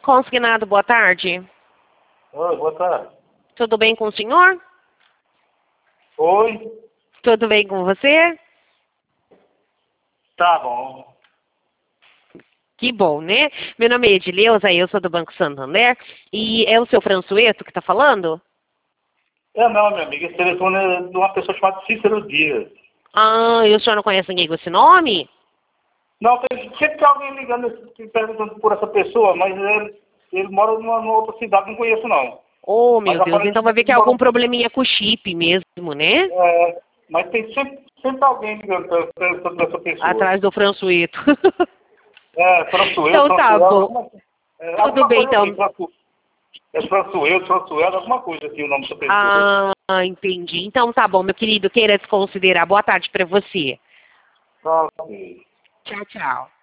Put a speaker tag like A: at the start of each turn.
A: Consignado, boa tarde.
B: Oi, boa tarde.
A: Tudo bem com o senhor?
B: Oi,
A: Tudo bem com você?
B: tá bom.
A: Que bom, né? Meu nome é Edileuza, eu sou do Banco Santander. E é o seu Françoeto que está falando?
B: Não, minha amiga, esse telefone é de uma pessoa chamada Cícero Dias.
A: Ah, e o senhor não conhece ninguém com esse nome?
B: Não, sempre tem alguém ligando perguntando por essa pessoa, mas ele mora numa outra cidade, não conheço não.
A: Oh,
B: Mas
A: meu Deus, então vai ver que é
B: aparentemente
A: algum probleminha com o chip mesmo, né?
B: mas tem sempre alguém ligando perguntando por essa pessoa.
A: Atrás do Françoeto.
B: Françoel,
A: Então tá bom. Tudo
B: alguma
A: bem,
B: coisa
A: então.
B: assim, Françoel, alguma coisa assim o nome dessa pessoa.
A: Ah, entendi. Então tá bom, meu querido, queira se considerar. Boa tarde para você.
B: Ok.
A: Tchau, tchau.